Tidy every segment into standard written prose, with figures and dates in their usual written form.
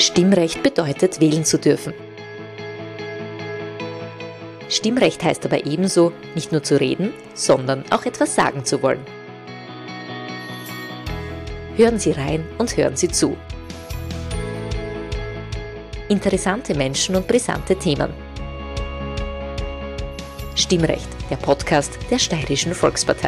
Stimmrecht bedeutet, wählen zu dürfen. Stimmrecht heißt aber ebenso, nicht nur zu reden, sondern auch etwas sagen zu wollen. Hören Sie rein und hören Sie zu. Interessante Menschen und brisante Themen. Stimmrecht, der Podcast der Steirischen Volkspartei.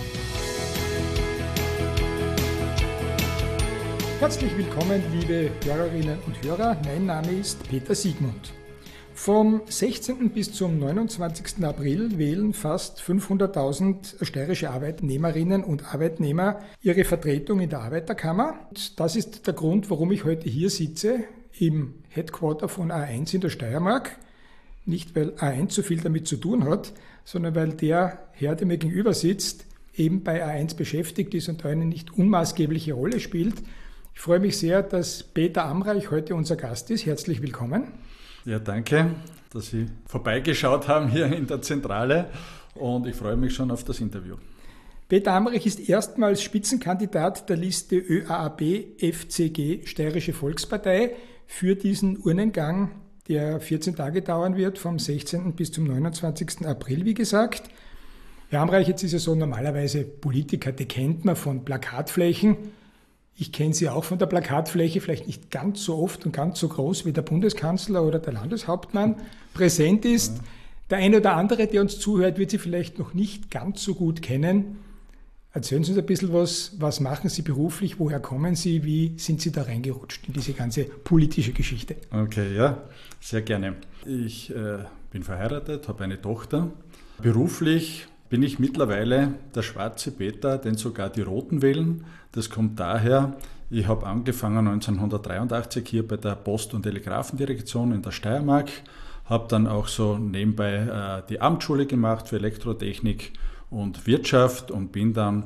Herzlich willkommen, liebe Hörerinnen und Hörer. Mein Name ist Peter Siegmund. Vom 16. bis zum 29. April wählen fast 500.000 steirische Arbeitnehmerinnen und Arbeitnehmer ihre Vertretung in der Arbeiterkammer. Und das ist der Grund, warum ich heute hier sitze, im Headquarter von A1 in der Steiermark. Nicht, weil A1 so viel damit zu tun hat, sondern weil der Herr, der mir gegenüber sitzt, eben bei A1 beschäftigt ist und da eine nicht unmaßgebliche Rolle spielt. Ich freue mich sehr, dass Peter Amreich heute unser Gast ist. Herzlich willkommen. Ja, danke, dass Sie vorbeigeschaut haben hier in der Zentrale und ich freue mich schon auf das Interview. Peter Amreich ist erstmals Spitzenkandidat der Liste ÖAAB-FCG Steirische Volkspartei für diesen Urnengang, der 14 Tage dauern wird, vom 16. bis zum 29. April, wie gesagt. Herr Amreich, jetzt ist ja so normalerweise Politiker, die kennt man von Plakatflächen. Ich kenne Sie auch von der Plakatfläche, vielleicht nicht ganz so oft und ganz so groß wie der Bundeskanzler oder der Landeshauptmann präsent ist. Der eine oder andere, der uns zuhört, wird Sie vielleicht noch nicht ganz so gut kennen. Erzählen Sie uns ein bisschen was machen Sie beruflich, woher kommen Sie, wie sind Sie da reingerutscht in diese ganze politische Geschichte? Okay, ja, sehr gerne. Ich bin verheiratet, habe eine Tochter. Beruflich bin ich mittlerweile der schwarze Peter, den sogar die Roten wählen. Das kommt daher, ich habe angefangen 1983 hier bei der Post- und Telegrafendirektion in der Steiermark, habe dann auch so nebenbei die Amtsschule gemacht für Elektrotechnik und Wirtschaft und bin dann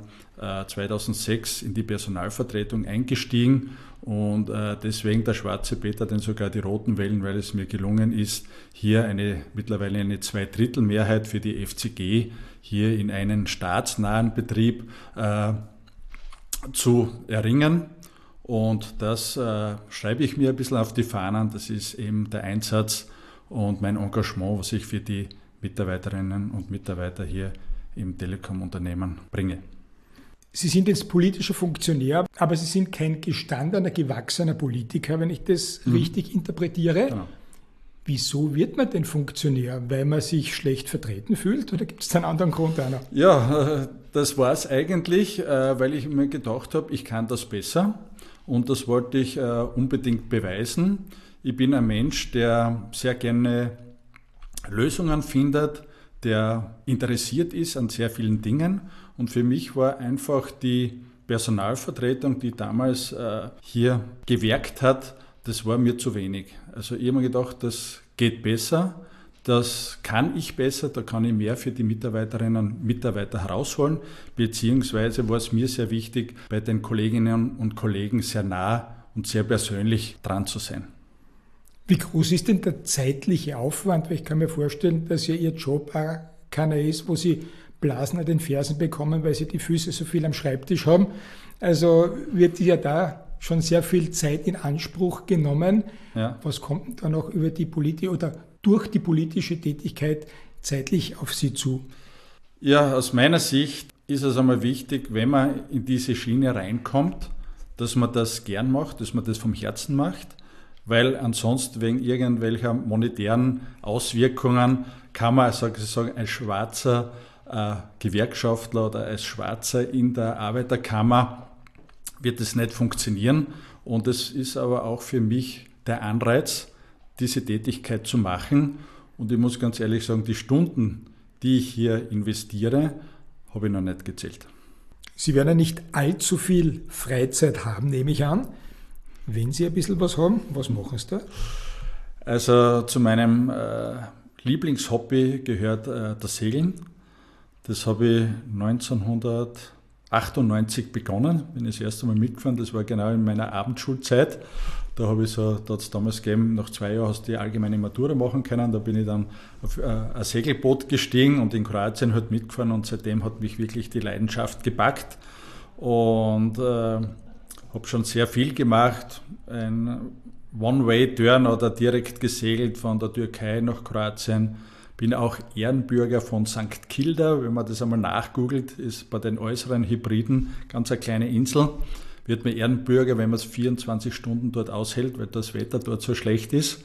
2006 in die Personalvertretung eingestiegen und deswegen der schwarze Peter, den sogar die Roten wählen, weil es mir gelungen ist, hier mittlerweile eine Zweidrittelmehrheit für die FCG hier in einen staatsnahen Betrieb zu erringen. Und das schreibe ich mir ein bisschen auf die Fahnen. Das ist eben der Einsatz und mein Engagement, was ich für die Mitarbeiterinnen und Mitarbeiter hier im Telekom-Unternehmen bringe. Sie sind jetzt politischer Funktionär, aber Sie sind kein gestandener, gewachsener Politiker, wenn ich das richtig interpretiere. Genau. Wieso wird man denn Funktionär? Weil man sich schlecht vertreten fühlt oder gibt es einen anderen Grund auch noch? Ja, das war es eigentlich, weil ich mir gedacht habe, ich kann das besser und das wollte ich unbedingt beweisen. Ich bin ein Mensch, der sehr gerne Lösungen findet, der interessiert ist an sehr vielen Dingen und für mich war einfach die Personalvertretung, die damals hier gewerkt hat, das war mir zu wenig. Also ich habe mir gedacht, das geht besser, das kann ich besser, da kann ich mehr für die Mitarbeiterinnen und Mitarbeiter herausholen, beziehungsweise war es mir sehr wichtig, bei den Kolleginnen und Kollegen sehr nah und sehr persönlich dran zu sein. Wie groß ist denn der zeitliche Aufwand? Weil ich kann mir vorstellen, dass ja Ihr Job auch keiner ist, wo Sie Blasen an den Fersen bekommen, weil Sie die Füße so viel am Schreibtisch haben. Also wird ja da schon sehr viel Zeit in Anspruch genommen. Ja. Was kommt denn da noch über die oder durch die politische Tätigkeit zeitlich auf Sie zu? Ja, aus meiner Sicht ist es einmal wichtig, wenn man in diese Schiene reinkommt, dass man das gern macht, dass man das vom Herzen macht, weil ansonsten wegen irgendwelcher monetären Auswirkungen kann man sozusagen als schwarzer Gewerkschaftler oder als Schwarzer in der Arbeiterkammer wird es nicht funktionieren und es ist aber auch für mich der Anreiz, diese Tätigkeit zu machen und ich muss ganz ehrlich sagen, die Stunden, die ich hier investiere, habe ich noch nicht gezählt. Sie werden ja nicht allzu viel Freizeit haben, nehme ich an. Wenn Sie ein bisschen was haben, was machen Sie da? Also zu meinem Lieblingshobby gehört das Segeln. Das habe ich 1998 begonnen, bin ich das erste Mal mitgefahren, das war genau in meiner Abendschulzeit. Da habe ich da hat es damals gegeben, nach 2 Jahren hast du die allgemeine Matura machen können, da bin ich dann auf ein Segelboot gestiegen und in Kroatien halt mitgefahren und seitdem hat mich wirklich die Leidenschaft gepackt und habe schon sehr viel gemacht. Ein One-Way-Turn oder direkt gesegelt von der Türkei nach Kroatien. Bin auch Ehrenbürger von St. Kilda, wenn man das einmal nachgoogelt, ist bei den äußeren Hybriden ganz eine kleine Insel. Wird man Ehrenbürger, wenn man es 24 Stunden dort aushält, weil das Wetter dort so schlecht ist.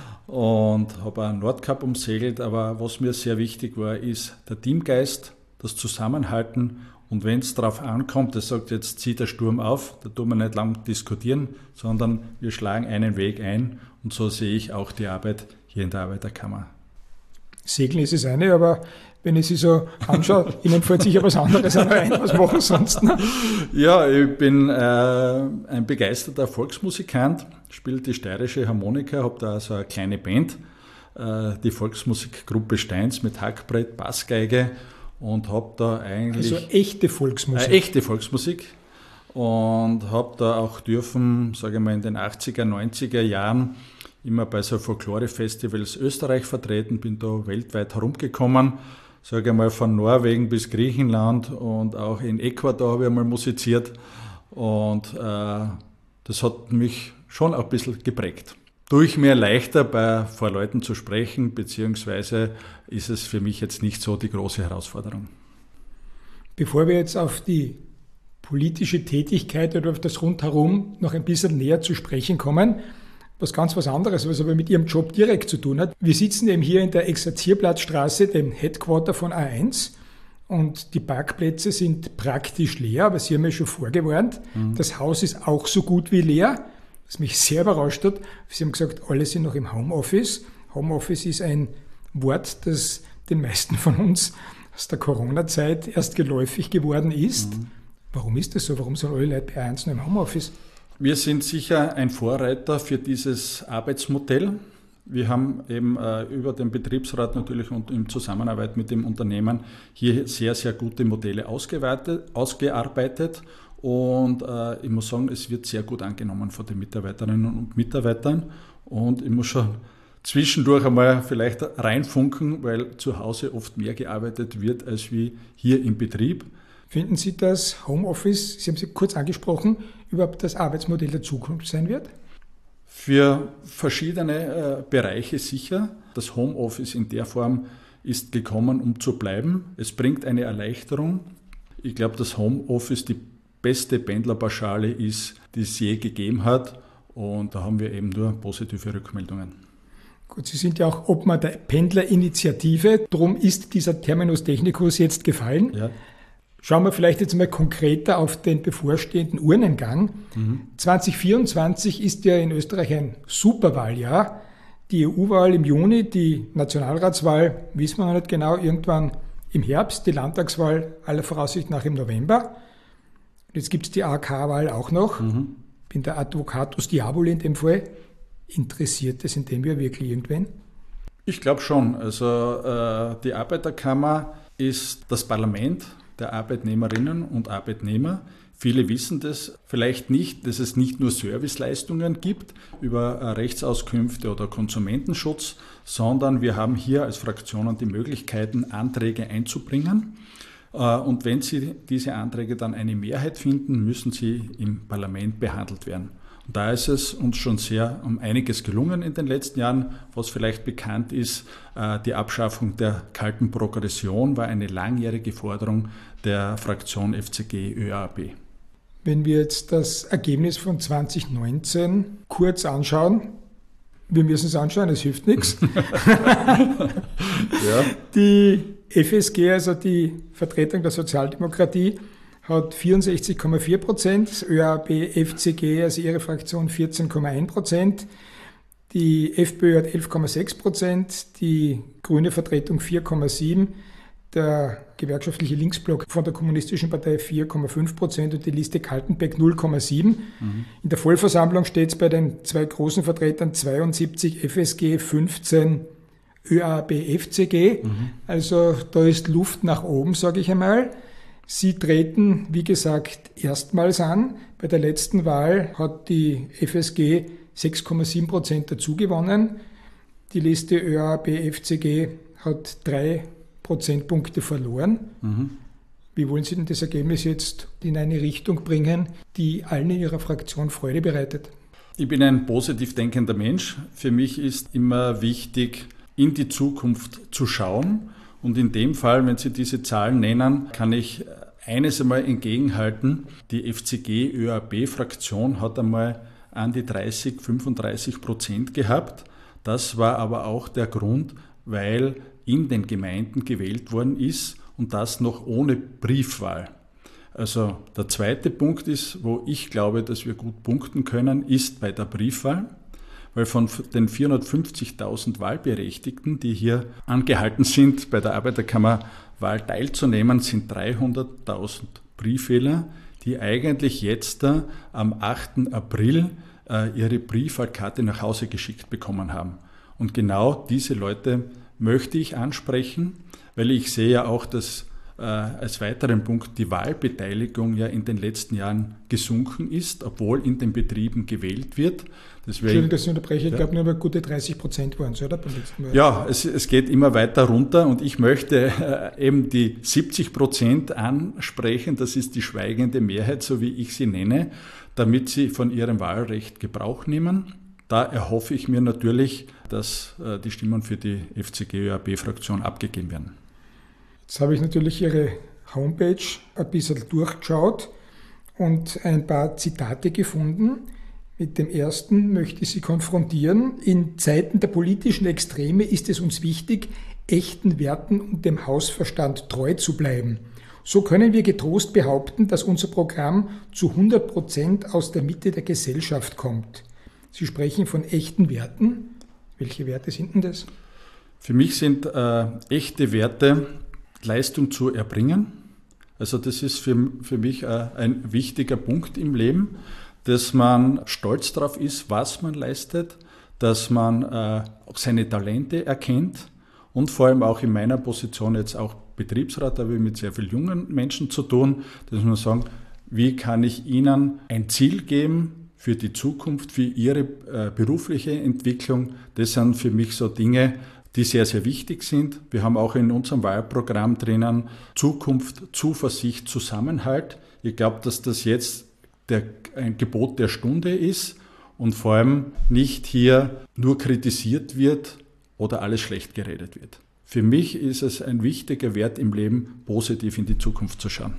Und habe einen Nordkap umsegelt, aber was mir sehr wichtig war, ist der Teamgeist, das Zusammenhalten. Und wenn es darauf ankommt, das sagt, jetzt zieht der Sturm auf, da tun wir nicht lang diskutieren, sondern wir schlagen einen Weg ein. Und so sehe ich auch die Arbeit hier in der Arbeiterkammer. Segeln ist das eine, aber wenn ich Sie so anschaue, Ihnen fällt sicher was anderes ein. Was machen Sie sonst? Ne? Ja, ich bin ein begeisterter Volksmusikant, spiele die steirische Harmonika, habe da so eine kleine Band, die Volksmusikgruppe Steins mit Hackbrett, Bassgeige und habe da eigentlich... Also echte Volksmusik. Echte Volksmusik und habe da auch dürfen, sage ich mal, in den 80er, 90er Jahren immer bei so Folklore-Festivals Österreich vertreten, bin da weltweit herumgekommen, sage ich mal von Norwegen bis Griechenland und auch in Ecuador habe ich einmal musiziert und das hat mich schon ein bisschen geprägt. Tue ich mir leichter, vor Leuten zu sprechen, beziehungsweise ist es für mich jetzt nicht so die große Herausforderung. Bevor wir jetzt auf die politische Tätigkeit oder auf das Rundherum noch ein bisschen näher zu sprechen kommen, was anderes, was aber mit Ihrem Job direkt zu tun hat. Wir sitzen eben hier in der Exerzierplatzstraße, dem Headquarter von A1 und die Parkplätze sind praktisch leer, aber Sie haben ja schon vorgewarnt, das Haus ist auch so gut wie leer, was mich sehr überrascht hat. Sie haben gesagt, alle sind noch im Homeoffice. Homeoffice ist ein Wort, das den meisten von uns aus der Corona-Zeit erst geläufig geworden ist. Warum ist das so? Warum sind alle Leute bei A1 noch im Homeoffice? Wir sind sicher ein Vorreiter für dieses Arbeitsmodell. Wir haben eben über den Betriebsrat natürlich und in Zusammenarbeit mit dem Unternehmen hier sehr, sehr gute Modelle ausgearbeitet. Und ich muss sagen, es wird sehr gut angenommen von den Mitarbeiterinnen und Mitarbeitern. Und ich muss schon zwischendurch einmal vielleicht reinfunken, weil zu Hause oft mehr gearbeitet wird als wie hier im Betrieb. Finden Sie, dass Homeoffice, Sie haben es kurz angesprochen, überhaupt das Arbeitsmodell der Zukunft sein wird? Für verschiedene Bereiche sicher. Das Homeoffice in der Form ist gekommen, um zu bleiben. Es bringt eine Erleichterung. Ich glaube, dass Homeoffice die beste Pendlerpauschale ist, die es je gegeben hat. Und da haben wir eben nur positive Rückmeldungen. Gut, Sie sind ja auch Obmann der Pendlerinitiative. Darum ist dieser Terminus technicus jetzt gefallen. Ja. Schauen wir vielleicht jetzt mal konkreter auf den bevorstehenden Urnengang. 2024 ist ja in Österreich ein Superwahljahr. Die EU-Wahl im Juni, die Nationalratswahl, wissen wir noch nicht genau, irgendwann im Herbst, die Landtagswahl aller Voraussicht nach im November. Und jetzt gibt es die AK-Wahl auch noch. Bin der Advocatus Diaboli in dem Fall. Interessiert es in dem Jahr wirklich irgendwen? Ich glaube schon. Also die Arbeiterkammer ist das Parlament der Arbeitnehmerinnen und Arbeitnehmer. Viele wissen das vielleicht nicht, dass es nicht nur Serviceleistungen gibt über Rechtsauskünfte oder Konsumentenschutz, sondern wir haben hier als Fraktionen die Möglichkeiten, Anträge einzubringen. Und wenn Sie diese Anträge dann eine Mehrheit finden, müssen sie im Parlament behandelt werden. Und da ist es uns schon sehr um einiges gelungen in den letzten Jahren. Was vielleicht bekannt ist, die Abschaffung der kalten Progression war eine langjährige Forderung der Fraktion FCG ÖAB. Wenn wir jetzt das Ergebnis von 2019 kurz anschauen, wir müssen es anschauen, es hilft nichts. Ja. Die FSG, also die Vertretung der Sozialdemokratie, hat 64,4%, das ÖAB FCG, also ihre Fraktion, 14,1%, die FPÖ hat 11,6%, die grüne Vertretung 4,7%, der gewerkschaftliche Linksblock von der Kommunistischen Partei 4,5% und die Liste Kaltenbeck 0,7%. In der Vollversammlung steht es bei den zwei großen Vertretern 72 FSG, 15 ÖAB FCG. Also da ist Luft nach oben, sage ich einmal. Sie treten, wie gesagt, erstmals an. Bei der letzten Wahl hat die FSG 6,7% dazu gewonnen. Die Liste ÖAB FCG hat 3 Prozentpunkte verloren. Wie wollen Sie denn das Ergebnis jetzt in eine Richtung bringen, die allen in Ihrer Fraktion Freude bereitet? Ich bin ein positiv denkender Mensch. Für mich ist immer wichtig, in die Zukunft zu schauen. Und in dem Fall, wenn Sie diese Zahlen nennen, kann ich eines einmal entgegenhalten. Die FCG-ÖAB-Fraktion hat einmal an die 30-35% gehabt. Das war aber auch der Grund, weil in den Gemeinden gewählt worden ist und das noch ohne Briefwahl. Also der zweite Punkt ist, wo ich glaube, dass wir gut punkten können, ist bei der Briefwahl. Weil von den 450.000 Wahlberechtigten, die hier angehalten sind, bei der Arbeiterkammerwahl teilzunehmen, sind 300.000 Briefwähler, die eigentlich jetzt am 8. April ihre Briefwahlkarte nach Hause geschickt bekommen haben. Und genau diese Leute möchte ich ansprechen, weil ich sehe ja auch, dass als weiteren Punkt die Wahlbeteiligung ja in den letzten Jahren gesunken ist, obwohl in den Betrieben gewählt wird. Entschuldigung, dass ich unterbreche, ich glaube nur über gute 30% waren es, oder? Ja, es geht immer weiter runter und ich möchte eben die 70% ansprechen, das ist die schweigende Mehrheit, so wie ich sie nenne, damit sie von ihrem Wahlrecht Gebrauch nehmen. Da erhoffe ich mir natürlich, dass die Stimmen für die FCG-ÖAB-Fraktion abgegeben werden. Jetzt habe ich natürlich Ihre Homepage ein bisschen durchgeschaut und ein paar Zitate gefunden. Mit dem ersten möchte ich Sie konfrontieren. In Zeiten der politischen Extreme ist es uns wichtig, echten Werten und dem Hausverstand treu zu bleiben. So können wir getrost behaupten, dass unser Programm zu 100% aus der Mitte der Gesellschaft kommt. Sie sprechen von echten Werten. Welche Werte sind denn das? Für mich sind echte Werte Leistung zu erbringen. Also das ist für mich ein wichtiger Punkt im Leben, dass man stolz darauf ist, was man leistet, dass man auch seine Talente erkennt und vor allem auch in meiner Position jetzt auch Betriebsrat, da habe ich mit sehr vielen jungen Menschen zu tun, dass man sagt, wie kann ich ihnen ein Ziel geben für die Zukunft, für ihre berufliche Entwicklung. Das sind für mich so Dinge, die sehr, sehr wichtig sind. Wir haben auch in unserem Wahlprogramm drinnen Zukunft, Zuversicht, Zusammenhalt. Ich glaube, dass das jetzt ein Gebot der Stunde ist und vor allem nicht hier nur kritisiert wird oder alles schlecht geredet wird. Für mich ist es ein wichtiger Wert im Leben, positiv in die Zukunft zu schauen.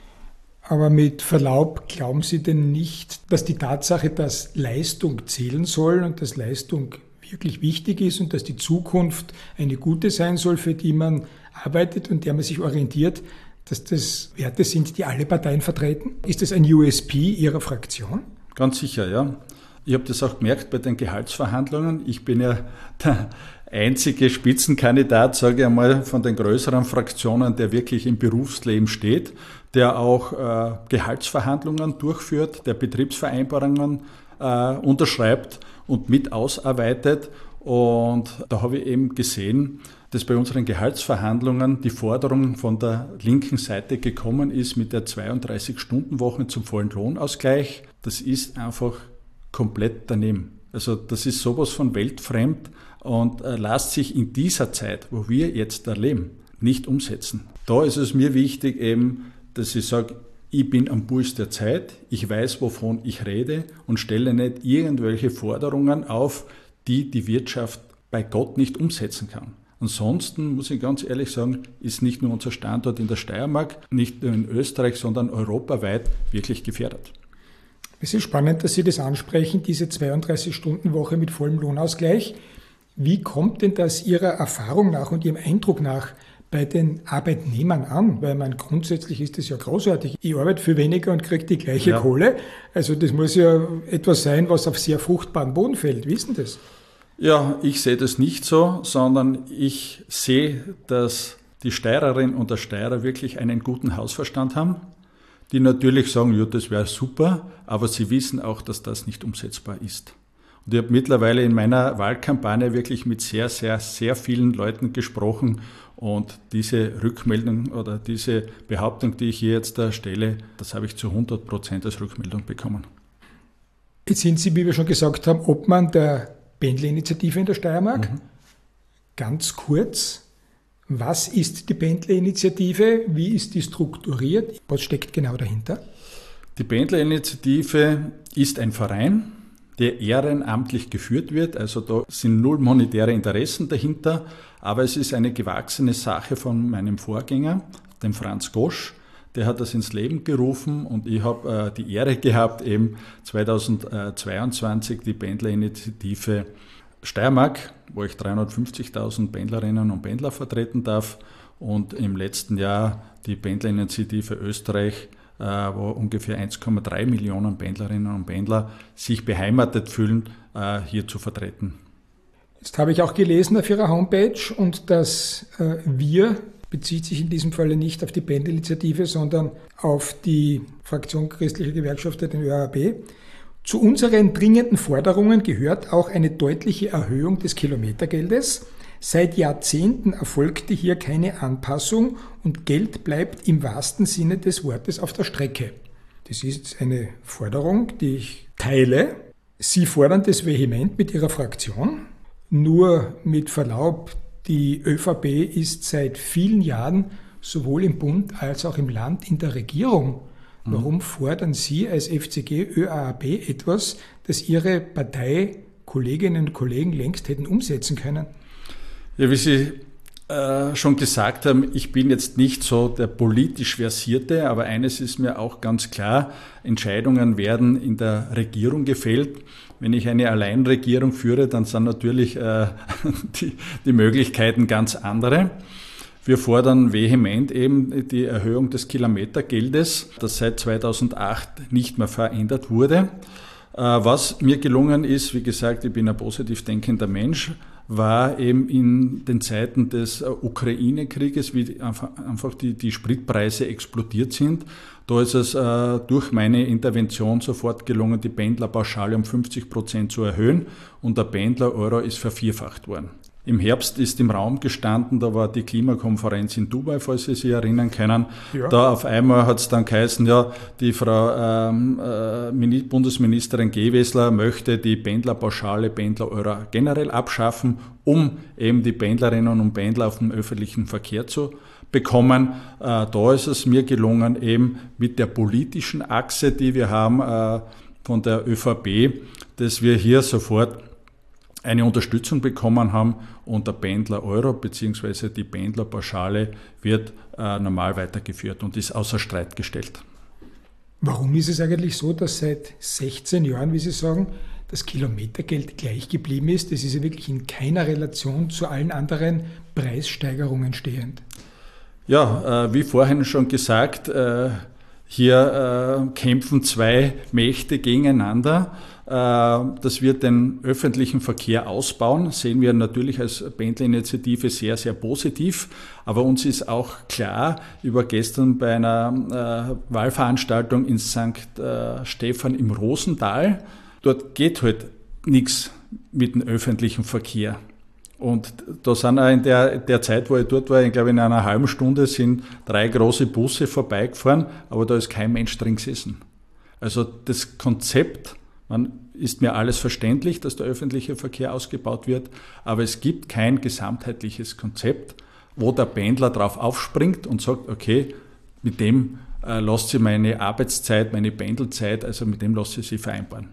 Aber mit Verlaub, glauben Sie denn nicht, dass die Tatsache, dass Leistung zählen soll und dass Leistung wirklich wichtig ist und dass die Zukunft eine gute sein soll, für die man arbeitet und der man sich orientiert, dass das Werte sind, die alle Parteien vertreten? Ist das ein USP Ihrer Fraktion? Ganz sicher, ja. Ich habe das auch gemerkt bei den Gehaltsverhandlungen. Ich bin ja der einzige Spitzenkandidat, sage ich einmal, von den größeren Fraktionen, der wirklich im Berufsleben steht, der auch Gehaltsverhandlungen durchführt, der Betriebsvereinbarungen unterschreibt und mit ausarbeitet. Und da habe ich eben gesehen, dass bei unseren Gehaltsverhandlungen die Forderung von der linken Seite gekommen ist mit der 32-Stunden-Woche zum vollen Lohnausgleich. Das ist einfach komplett daneben. Also das ist sowas von weltfremd und lässt sich in dieser Zeit, wo wir jetzt erleben, nicht umsetzen. Da ist es mir wichtig eben, dass ich sage, ich bin am Puls der Zeit, ich weiß, wovon ich rede und stelle nicht irgendwelche Forderungen auf, die die Wirtschaft bei Gott nicht umsetzen kann. Ansonsten, muss ich ganz ehrlich sagen, ist nicht nur unser Standort in der Steiermark, nicht nur in Österreich, sondern europaweit wirklich gefährdet. Es ist spannend, dass Sie das ansprechen, diese 32-Stunden-Woche mit vollem Lohnausgleich. Wie kommt denn das Ihrer Erfahrung nach und Ihrem Eindruck nach bei den Arbeitnehmern an? Weil grundsätzlich ist das ja großartig. Ich arbeite für weniger und kriege die gleiche Kohle. Also das muss ja etwas sein, was auf sehr fruchtbaren Boden fällt. Wie ist denn das? Ja, ich sehe das nicht so, sondern ich sehe, dass die Steirerin und der Steirer wirklich einen guten Hausverstand haben, die natürlich sagen, ja, das wäre super, aber sie wissen auch, dass das nicht umsetzbar ist. Und ich habe mittlerweile in meiner Wahlkampagne wirklich mit sehr, sehr, sehr vielen Leuten gesprochen und diese Rückmeldung oder diese Behauptung, die ich hier jetzt da stelle, das habe ich zu 100% als Rückmeldung bekommen. Jetzt sind Sie, wie wir schon gesagt haben, Obmann der Pendlerinitiative in der Steiermark. Ganz kurz, was ist die Pendlerinitiative? Wie ist die strukturiert? Was steckt genau dahinter? Die Pendlerinitiative ist ein Verein. der ehrenamtlich geführt wird. Also da sind null monetäre Interessen dahinter, aber es ist eine gewachsene Sache von meinem Vorgänger, dem Franz Gosch. Der hat das ins Leben gerufen und ich habe die Ehre gehabt, eben 2022 die Pendlerinitiative Steiermark, wo ich 350.000 Pendlerinnen und Pendler vertreten darf, und im letzten Jahr die Pendlerinitiative Österreich, wo ungefähr 1,3 Millionen Pendlerinnen und Pendler sich beheimatet fühlen, hier zu vertreten. Jetzt habe ich auch gelesen auf Ihrer Homepage, und das Wir bezieht sich in diesem Falle nicht auf die Pendlerinitiative, sondern auf die Fraktion Christlicher Gewerkschafter, den ÖAB. Zu unseren dringenden Forderungen gehört auch eine deutliche Erhöhung des Kilometergeldes. Seit Jahrzehnten erfolgte hier keine Anpassung und Geld bleibt im wahrsten Sinne des Wortes auf der Strecke. Das ist eine Forderung, die ich teile. Sie fordern das vehement mit Ihrer Fraktion. Nur mit Verlaub, die ÖVP ist seit vielen Jahren sowohl im Bund als auch im Land in der Regierung. Warum fordern Sie als FCG ÖAB etwas, das Ihre Parteikolleginnen und Kollegen längst hätten umsetzen können? Ja, wie Sie schon gesagt haben, ich bin jetzt nicht so der politisch Versierte, aber eines ist mir auch ganz klar: Entscheidungen werden in der Regierung gefällt. Wenn ich eine Alleinregierung führe, dann sind natürlich die Möglichkeiten ganz andere. Wir fordern vehement eben die Erhöhung des Kilometergeldes, das seit 2008 nicht mehr verändert wurde. Was mir gelungen ist, wie gesagt, ich bin ein positiv denkender Mensch, war eben in den Zeiten des Ukraine-Krieges, wie einfach die Spritpreise explodiert sind. Da ist es durch meine Intervention sofort gelungen, die Pendlerpauschale um 50% zu erhöhen, und der Pendler-Euro ist vervierfacht worden. Im Herbst ist im Raum gestanden, da war die Klimakonferenz in Dubai, falls Sie sich erinnern können. Ja. Da auf einmal hat es dann geheißen, ja, die Frau Bundesministerin Gewessler möchte die Pendlerpauschale, Pendler-Euro generell abschaffen, um eben die Pendlerinnen und Pendler auf den öffentlichen Verkehr zu bekommen. Da ist es mir gelungen, eben mit der politischen Achse, die wir haben von der ÖVP, dass wir hier sofort eine Unterstützung bekommen haben, und der Pendler-Euro bzw. die Pendlerpauschale wird normal weitergeführt und ist außer Streit gestellt. Warum ist es eigentlich so, dass seit 16 Jahren, wie Sie sagen, das Kilometergeld gleich geblieben ist? Das ist ja wirklich in keiner Relation zu allen anderen Preissteigerungen stehend. Ja, wie vorhin schon gesagt, hier kämpfen zwei Mächte gegeneinander. Dass wir den öffentlichen Verkehr ausbauen, sehen wir natürlich als Pendlerinitiative sehr, sehr positiv. Aber uns ist auch klar, ich war gestern bei einer Wahlveranstaltung in St. Stephan im Rosental. Dort geht halt nichts mit dem öffentlichen Verkehr. Und da sind auch in der Zeit, wo ich dort war, ich glaube in einer halben Stunde sind 3 große Busse vorbeigefahren, aber da ist kein Mensch drin gesessen. Also das Konzept, ist mir alles verständlich, dass der öffentliche Verkehr ausgebaut wird, aber es gibt kein gesamtheitliches Konzept, wo der Pendler drauf aufspringt und sagt, okay, mit dem lasse ich meine Arbeitszeit, meine Pendelzeit, also mit dem lasse ich sie vereinbaren.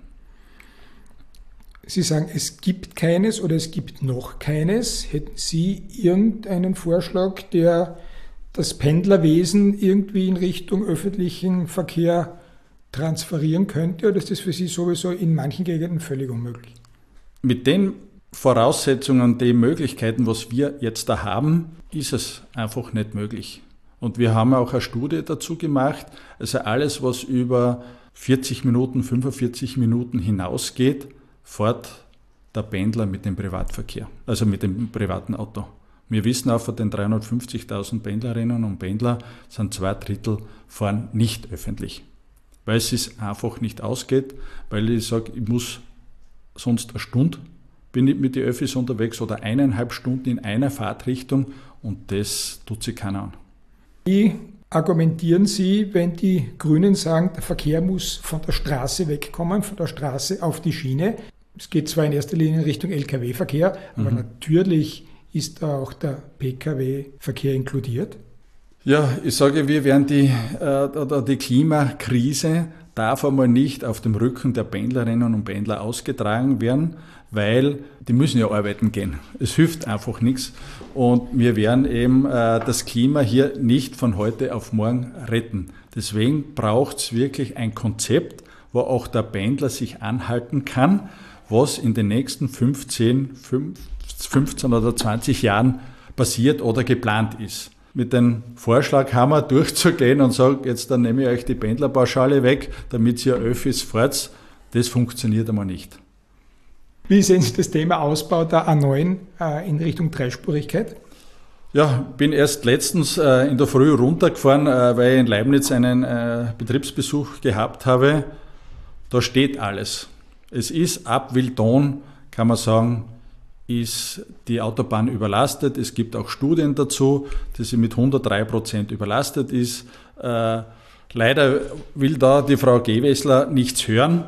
Sie sagen, es gibt keines oder es gibt noch keines. Hätten Sie irgendeinen Vorschlag, der das Pendlerwesen irgendwie in Richtung öffentlichen Verkehr transferieren könnte, oder ist das für Sie sowieso in manchen Gegenden völlig unmöglich? Mit den Voraussetzungen, den Möglichkeiten, was wir jetzt da haben, ist es einfach nicht möglich. Und wir haben auch eine Studie dazu gemacht, also alles, was über 40 Minuten, 45 Minuten hinausgeht, fährt der Pendler mit dem Privatverkehr, also mit dem privaten Auto. Wir wissen auch, von den 350.000 Pendlerinnen und Pendler sind 2/3 fahren nicht öffentlich. Weil es einfach nicht ausgeht, weil ich sage, ich muss sonst eine Stunde bin ich mit den Öffis unterwegs oder 1,5 Stunden in einer Fahrtrichtung, und das tut sich keiner an. Wie argumentieren Sie, wenn die Grünen sagen, der Verkehr muss von der Straße wegkommen, von der Straße auf die Schiene? Es geht zwar in erster Linie in Richtung Lkw-Verkehr, aber natürlich ist da auch der Pkw-Verkehr inkludiert. Ja, ich sage, wir werden die Klimakrise darf einmal nicht auf dem Rücken der Pendlerinnen und Pendler ausgetragen werden, weil die müssen ja arbeiten gehen. Es hilft einfach nichts und wir werden eben das Klima hier nicht von heute auf morgen retten. Deswegen braucht es wirklich ein Konzept, wo auch der Pendler sich anhalten kann, was in den nächsten 15 oder 20 Jahren passiert oder geplant ist. Mit dem Vorschlag haben wir durchzugehen und sagen, jetzt dann nehme ich euch die Pendlerpauschale weg, damit ihr Öffis fahrt. Das funktioniert einmal nicht. Wie sehen Sie das Thema Ausbau der A9 in Richtung Dreispurigkeit? Ja, bin erst letztens in der Früh runtergefahren, weil ich in Leibniz einen Betriebsbesuch gehabt habe. Da steht alles. Es ist ab Wildon, kann man sagen, ist die Autobahn überlastet. Es gibt auch Studien dazu, dass sie mit 103% überlastet ist. Leider will da die Frau Gewessler nichts hören.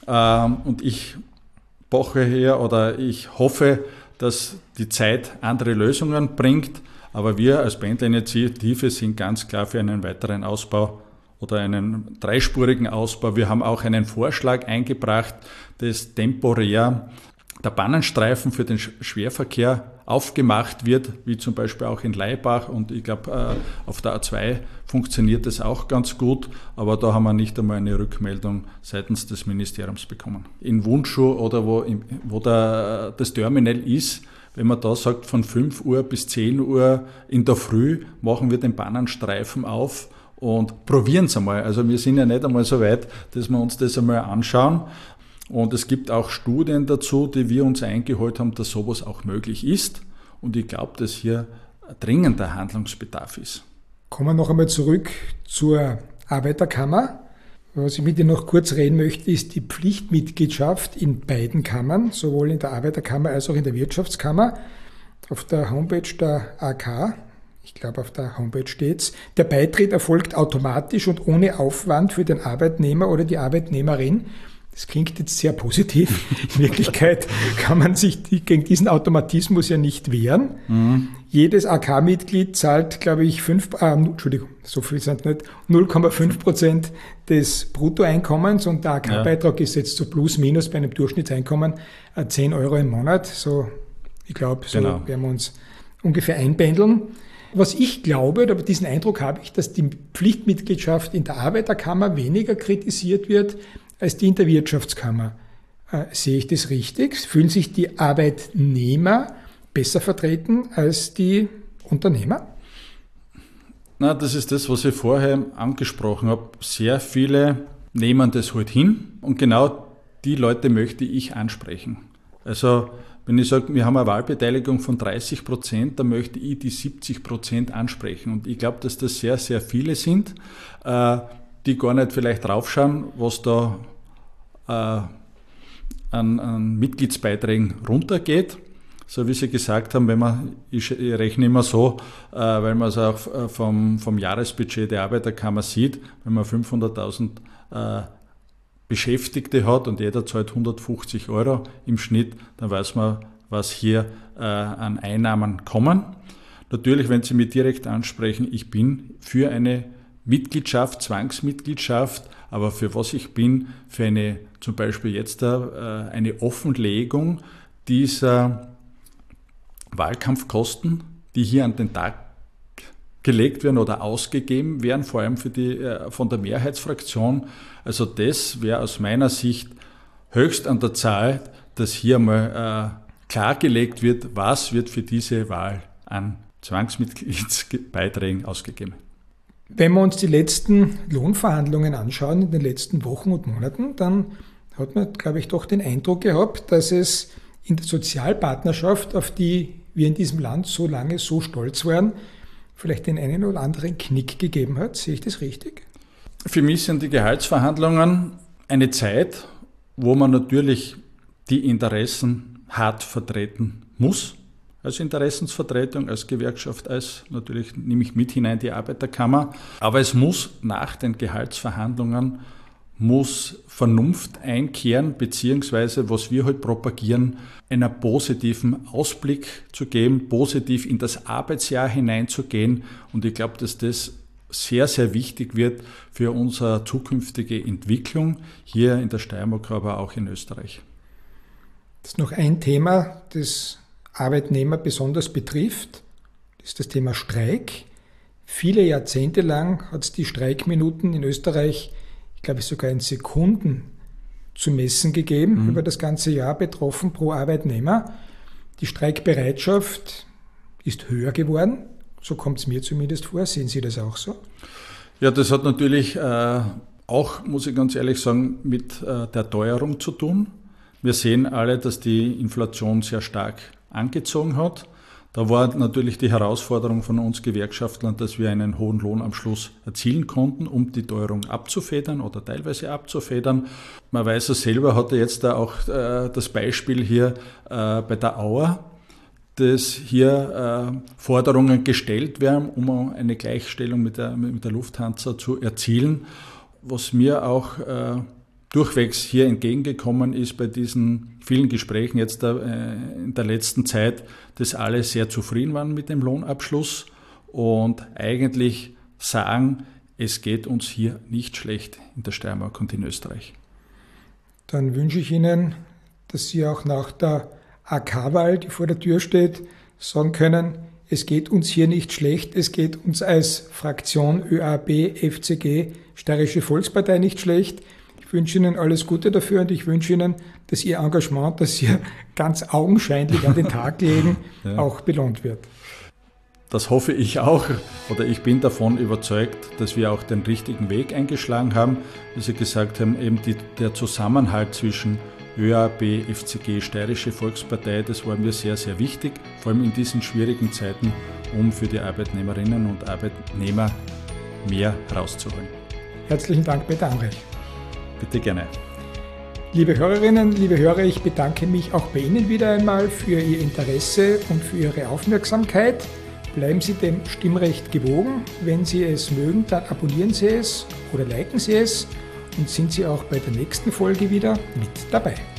Und ich poche hier oder ich hoffe, dass die Zeit andere Lösungen bringt. Aber wir als Pendlerinitiative sind ganz klar für einen weiteren Ausbau oder einen dreispurigen Ausbau. Wir haben auch einen Vorschlag eingebracht, dass temporär der Bahnenstreifen für den Schwerverkehr aufgemacht wird, wie zum Beispiel auch in Laibach. Und ich glaube, auf der A2 funktioniert das auch ganz gut, aber da haben wir nicht einmal eine Rückmeldung seitens des Ministeriums bekommen. In Wundschuh oder wo das Terminal ist, wenn man da sagt, von 5 Uhr bis 10 Uhr in der Früh machen wir den Bahnenstreifen auf und probieren es einmal. Also wir sind ja nicht einmal so weit, dass wir uns das einmal anschauen. Und es gibt auch Studien dazu, die wir uns eingeholt haben, dass sowas auch möglich ist. Und ich glaube, dass hier dringender Handlungsbedarf ist. Kommen wir noch einmal zurück zur Arbeiterkammer. Was ich mit Ihnen noch kurz reden möchte, ist die Pflichtmitgliedschaft in beiden Kammern, sowohl in der Arbeiterkammer als auch in der Wirtschaftskammer. Auf der Homepage der AK, ich glaube auf der Homepage steht's, der Beitritt erfolgt automatisch und ohne Aufwand für den Arbeitnehmer oder die Arbeitnehmerin. Das klingt jetzt sehr positiv. In Wirklichkeit kann man sich gegen diesen Automatismus ja nicht wehren. Mhm. Jedes AK-Mitglied zahlt, glaube ich, 0,5% des Bruttoeinkommens und der AK-Beitrag ist jetzt so plus minus bei einem Durchschnittseinkommen 10 Euro im Monat. So, ich glaube, so werden wir uns ungefähr einpendeln. Was ich glaube, oder diesen Eindruck habe ich, dass die Pflichtmitgliedschaft in der Arbeiterkammer weniger kritisiert wird als die in der Wirtschaftskammer. Sehe ich das richtig? Fühlen sich die Arbeitnehmer besser vertreten als die Unternehmer? Na, das ist das, was ich vorher angesprochen habe. Sehr viele nehmen das halt hin und genau die Leute möchte ich ansprechen. Also wenn ich sage, wir haben eine Wahlbeteiligung von 30%, dann möchte ich die 70% ansprechen. Und ich glaube, dass das sehr, sehr viele sind, die gar nicht vielleicht draufschauen, was da an Mitgliedsbeiträgen runtergeht. So wie Sie gesagt haben, ich rechne immer so, weil man es auch vom Jahresbudget der Arbeiterkammer sieht, wenn man 500.000 Beschäftigte hat und jeder zahlt 150 Euro im Schnitt, dann weiß man, was hier an Einnahmen kommen. Natürlich, wenn Sie mich direkt ansprechen, ich bin für eine Mitgliedschaft, Zwangsmitgliedschaft, aber für was ich bin, für eine, zum Beispiel jetzt eine Offenlegung dieser Wahlkampfkosten, die hier an den Tag gelegt werden oder ausgegeben werden, vor allem von der Mehrheitsfraktion. Also das wäre aus meiner Sicht höchst an der Zeit, dass hier mal klargelegt wird, was wird für diese Wahl an Zwangsmitgliedsbeiträgen ausgegeben. Wenn wir uns die letzten Lohnverhandlungen anschauen in den letzten Wochen und Monaten, dann hat man, glaube ich, doch den Eindruck gehabt, dass es in der Sozialpartnerschaft, auf die wir in diesem Land so lange so stolz waren, vielleicht den einen oder anderen Knick gegeben hat. Sehe ich das richtig? Für mich sind die Gehaltsverhandlungen eine Zeit, wo man natürlich die Interessen hart vertreten muss. Als Interessensvertretung, als Gewerkschaft, natürlich nehme ich mit hinein die Arbeiterkammer. Aber es muss nach den Gehaltsverhandlungen Vernunft einkehren, beziehungsweise, was wir heute propagieren, einen positiven Ausblick zu geben, positiv in das Arbeitsjahr hineinzugehen. Und ich glaube, dass das sehr, sehr wichtig wird für unsere zukünftige Entwicklung hier in der Steiermark, aber auch in Österreich. Das ist noch ein Thema, das Arbeitnehmer besonders betrifft, das ist das Thema Streik. Viele Jahrzehnte lang hat es die Streikminuten in Österreich, ich glaube sogar in Sekunden zu messen gegeben, über das ganze Jahr betroffen pro Arbeitnehmer. Die Streikbereitschaft ist höher geworden. So kommt es mir zumindest vor. Sehen Sie das auch so? Ja, das hat natürlich auch, muss ich ganz ehrlich sagen, mit der Teuerung zu tun. Wir sehen alle, dass die Inflation sehr stark angezogen hat. Da war natürlich die Herausforderung von uns Gewerkschaftlern, dass wir einen hohen Lohnabschluss erzielen konnten, um die Teuerung abzufedern oder teilweise abzufedern. Man weiß es selber, hatte jetzt da auch das Beispiel hier bei der Auer, dass hier Forderungen gestellt werden, um eine Gleichstellung mit der Lufthansa zu erzielen. Was mir auch durchwegs hier entgegengekommen ist bei diesen vielen Gesprächen jetzt in der letzten Zeit, dass alle sehr zufrieden waren mit dem Lohnabschluss und eigentlich sagen, es geht uns hier nicht schlecht in der Steiermark und in Österreich. Dann wünsche ich Ihnen, dass Sie auch nach der AK-Wahl, die vor der Tür steht, sagen können, es geht uns hier nicht schlecht, es geht uns als Fraktion ÖAB, FCG, Steirische Volkspartei nicht schlecht. Ich wünsche Ihnen alles Gute dafür und ich wünsche Ihnen, dass Ihr Engagement, das Sie ganz augenscheinlich an den Tag legen, auch belohnt wird. Das hoffe ich auch, oder ich bin davon überzeugt, dass wir auch den richtigen Weg eingeschlagen haben. Wie Sie gesagt haben, eben der Zusammenhalt zwischen ÖAB, FCG, Steirische Volkspartei, das war mir sehr, sehr wichtig, vor allem in diesen schwierigen Zeiten, um für die Arbeitnehmerinnen und Arbeitnehmer mehr rauszuholen. Herzlichen Dank, Peter Amreich. Bitte gerne. Liebe Hörerinnen, liebe Hörer, ich bedanke mich auch bei Ihnen wieder einmal für Ihr Interesse und für Ihre Aufmerksamkeit. Bleiben Sie dem Stimmrecht gewogen. Wenn Sie es mögen, dann abonnieren Sie es oder liken Sie es und sind Sie auch bei der nächsten Folge wieder mit dabei.